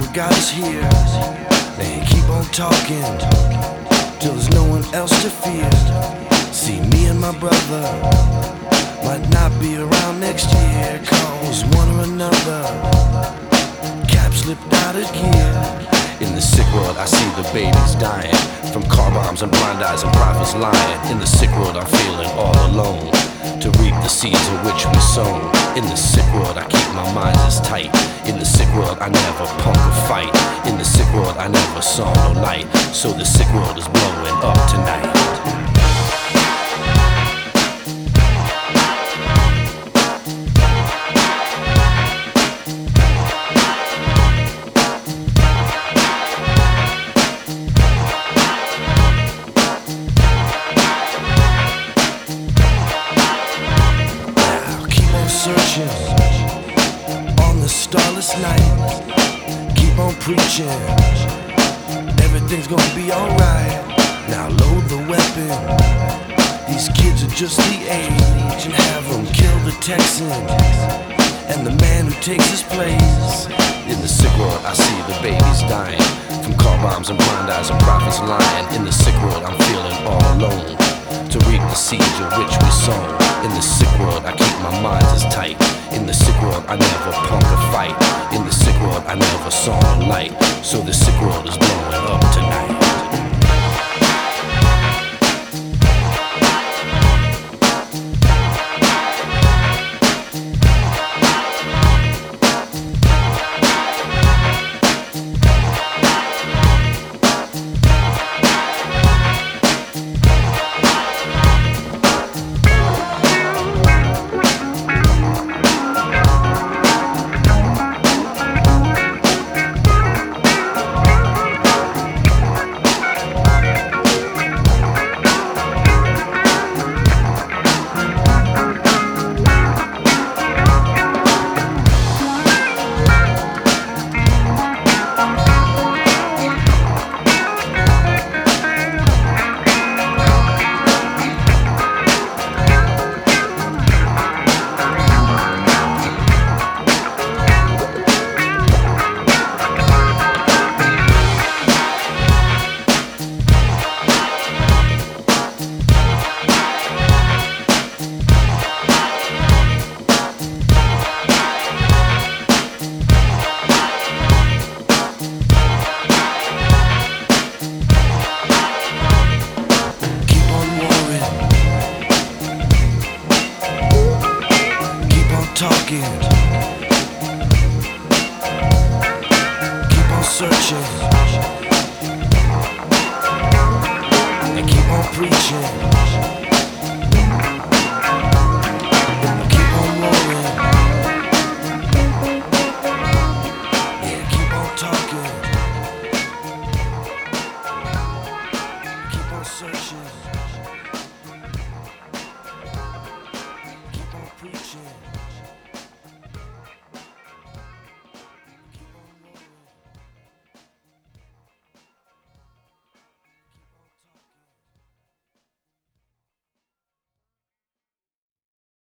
what got us here. They keep on talking till there's no one else to fear. See, me and my brother might not be around next year, cause one or another cap slipped out of gear. In the sick world, I see the babies dying from car bombs and blind eyes and prophets lying. In the sick world, I'm feeling all alone to reap the seeds of which we sown. In the sick world, I keep my mind as tight. In the sick world, I never punk a fight. In the sick world, I never saw no light. So the sick world is blowing up tonight. Searching on the starless night, keep on preaching, everything's gonna be alright. Now load the weapon, these kids are just the age, and have them kill the Texan and the man who takes his place. In the sick world, I see the babies dying from car bombs and blind eyes and prophets lying. In the sick world, I'm feeling all alone to reap the seeds of which we sown. In the sick world, I keep my mind as tight. In the sick world, I never punk a fight. In the sick world, I never saw no light. So the sick world is